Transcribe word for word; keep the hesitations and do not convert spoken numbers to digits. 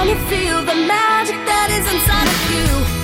you feel the magic that is inside of you.